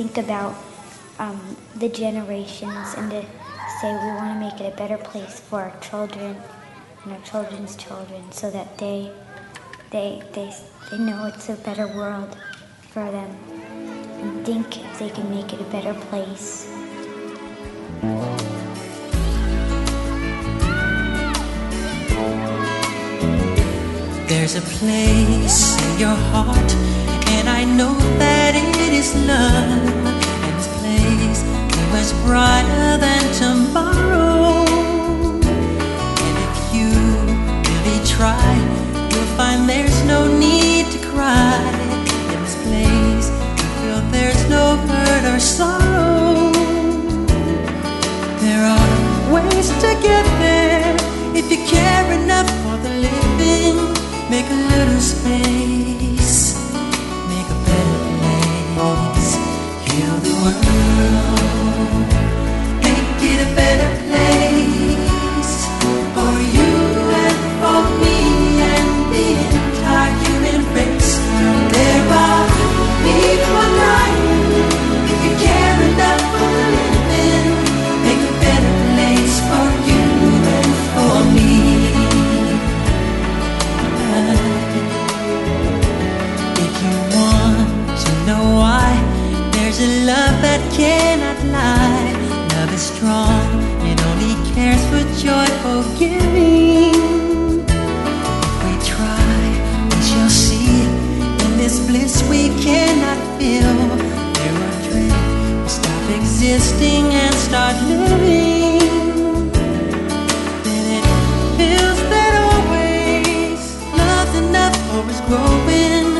think about the generations and to say we want to make it a better place for our children and our children's children, so that they know it's a better world for them and think if they can make it a better place. There's a place in your heart, and I know that it is love, and this place is much brighter than tomorrow. And if you really try, you'll find there's no need to cry. In this place, you feel there's no hurt or sorrow. There are ways to get there if you care enough for the living. Make a little space, make a better place. Heal the world, make it a better place for you and for me and the entire human race. There are people dying. If you care enough for the living, make a better place for you and for me. If you want to know why, there's a love that cannot lie. Love is strong, it only cares for joyful giving. If we try, we shall see. In this bliss we cannot feel, there are dreams we stop existing and start living. Then it feels that always love's enough for us growing.